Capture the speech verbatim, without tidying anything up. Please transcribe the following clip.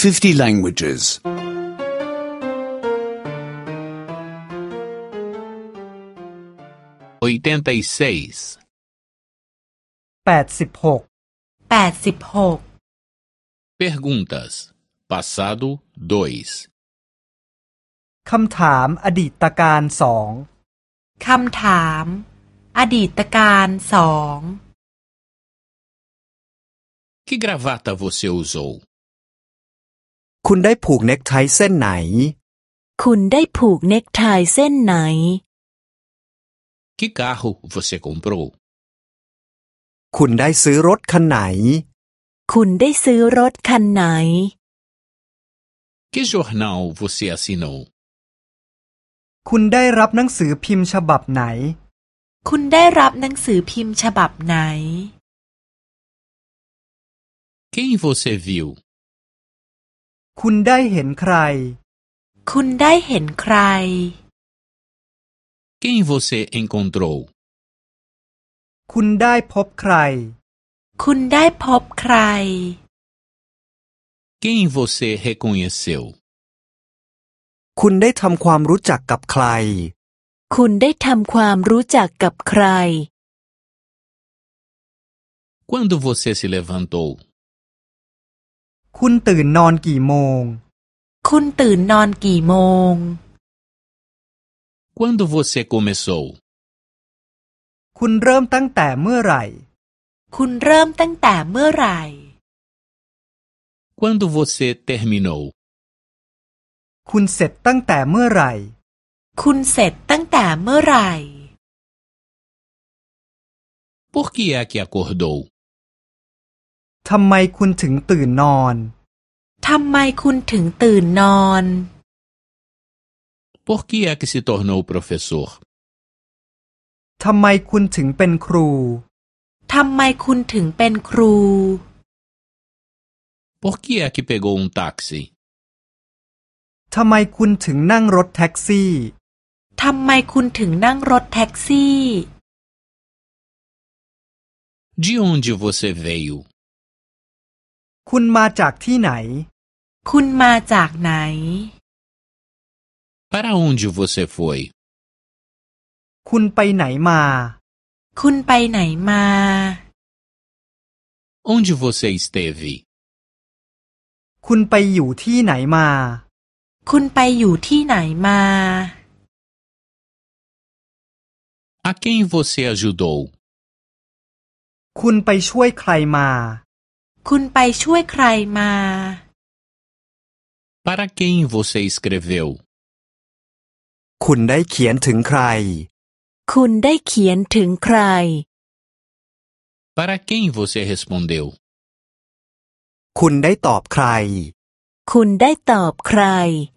fifty languages. oitenta e seis. แปดสิบหกแปดสิบหก Perguntas. Passado dois. คำถามอดีตการสองคำถาม อดีตการสอง Que gravata você usou? คุณได้ผูกเน็กไทเส้นไหนคุณได้ผูกเน็กไทเส้นไหน Que carro você comprou? คุณได้ซื้อรถคันไหนคุณได้ซื้อรถคันไหน Que jornal você assinou? คุณได้รับหนังสือพิมพ์ฉบับไหนคุณได้รับหนังสือพิมพ์ฉบับไหน Quem você viu? คุณได้เห็นใครคุณได้เห็นใคร Quem você encontrou? คุณได้พบใครคุณได้พบใคร Quem você reconheceu? คุณได้ทำความรู้จักกับใครคุณได้ทำความรู้จักกับใคร Quando você se levantou? คุณตื่นนอนกี่โมงคุณตื่นนอนกี่โมง Quando você começou? คุณเริ่มตั้งแต่เมื่อไหร่คุณเริ่มตั้งแต่เมื่อไหร่ Quando você terminou? คุณเสร็จตั้งแต่เมื่อไหร่คุณเสร็จตั้งแต่เมื่อไหร่ Por que é que acordou? ทำไมคุณถึงตื่นนอนทำไมคุณถึงตื่นนอน Por que é que se tornou professor? ทำไมคุณถึงเป็นครูทำไมคุณถึงเป็นครู Por que é que pegou um táxi? ทำไมคุณถึงนั่งรถแท็กซี่ทำไมคุณถึงนั่งรถแท็กซี่ De onde você veio? คุณมาจากที่ไหนคุณมาจากไหน Para onde você foi? คุณไปไหนมาคุณไปไหนมา Onde você esteve? คุณไปอยู่ที่ไหนมาคุณไปอยู่ที่ไหนมา A quem você ajudou? คุณไปช่วยใครมาคุณไปช่วยใครมา Para quem você escreveu? คุณได้เขียนถึงใครคุณได้เขียนถึงใคร Para quem você respondeu? คุณได้ตอบใครคุณได้ตอบใคร